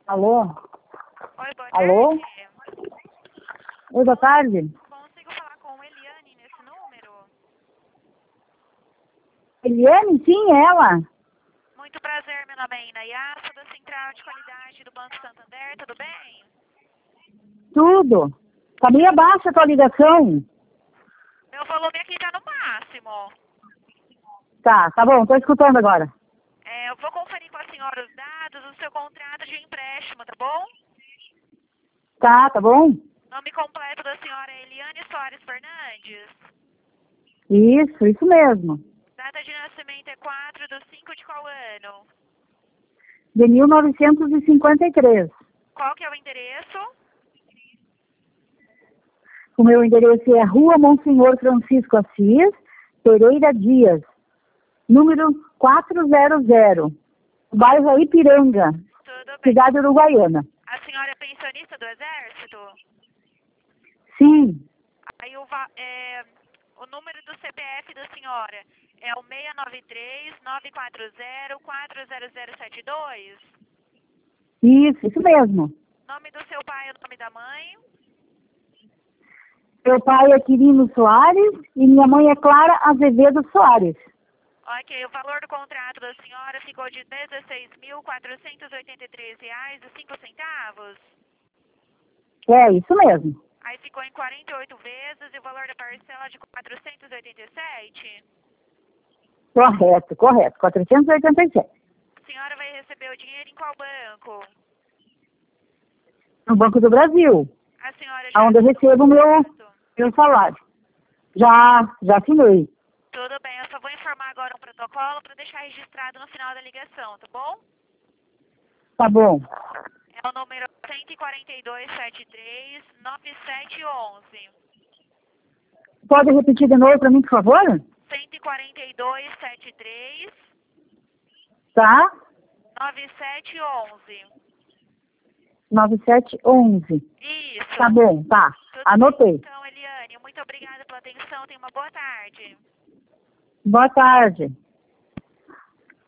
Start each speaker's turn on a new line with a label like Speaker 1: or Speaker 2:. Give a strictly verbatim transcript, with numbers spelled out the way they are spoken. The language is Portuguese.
Speaker 1: Alô?
Speaker 2: Oi, boa
Speaker 1: Alô?
Speaker 2: tarde.
Speaker 1: Oi, boa tarde.
Speaker 2: Consigo falar com Eliane nesse número?
Speaker 1: Eliane? Sim, ela.
Speaker 2: Muito prazer, meu nome é Inayá, sou da Central de Qualidade do Banco Santander, tudo bem?
Speaker 1: Tudo. Tá meio baixa a tua ligação.
Speaker 2: Meu volume aqui tá no máximo.
Speaker 1: Tá, tá bom, tô escutando agora.
Speaker 2: É, eu vou conferir com a senhora os dados do seu contrato de empréstimo, tá bom?
Speaker 1: Tá, tá bom?
Speaker 2: Nome completo da senhora é Eliane Soares Fernandes.
Speaker 1: Isso, isso mesmo.
Speaker 2: Data de nascimento é quatro de cinco de qual ano?
Speaker 1: De mil novecentos e cinquenta e três.
Speaker 2: Qual que é o endereço?
Speaker 1: O meu endereço é Rua Monsenhor Francisco Assis, Pereira Dias, número quatrocentos, bairro Ipiranga,
Speaker 2: Tudo bem.
Speaker 1: cidade uruguaiana.
Speaker 2: A senhora é pensionista do Exército?
Speaker 1: Sim,
Speaker 2: Aí o, va- é, o número do C P F da senhora é o seis nove três, nove quatro zero, quatro zero zero sete dois?
Speaker 1: isso, isso mesmo.
Speaker 2: Nome do seu pai e o nome da mãe?
Speaker 1: Meu pai é Quirino Soares e minha mãe é Clara Azevedo Soares.
Speaker 2: Ok, o valor do contrato da senhora ficou de dezesseis mil quatrocentos e oitenta e três reais e cinco centavos.
Speaker 1: É, isso mesmo.
Speaker 2: Aí ficou em quarenta e oito vezes e o valor da parcela de quatrocentos e oitenta e sete.
Speaker 1: Correto, correto. quatrocentos e oitenta e sete.
Speaker 2: A senhora vai receber o dinheiro em qual banco?
Speaker 1: No Banco do Brasil,
Speaker 2: A senhora já
Speaker 1: onde eu
Speaker 2: assinou
Speaker 1: recebo o
Speaker 2: o
Speaker 1: meu,
Speaker 2: contrato?
Speaker 1: meu salário. Já, já assinei.
Speaker 2: Tudo bem, eu só vou informar agora um protocolo para deixar registrado no final da ligação, tá bom?
Speaker 1: Tá bom.
Speaker 2: É o número um quatro dois sete três, nove sete um um.
Speaker 1: Pode repetir de novo para mim, por favor?
Speaker 2: um quatro dois sete três,
Speaker 1: Tá?
Speaker 2: nove sete um um.
Speaker 1: nove sete um um.
Speaker 2: Isso.
Speaker 1: Tá bom, tá.
Speaker 2: Tudo
Speaker 1: Anotei.
Speaker 2: bem, então, Eliane. Muito obrigada pela atenção. Tenha uma boa tarde.
Speaker 1: Boa tarde.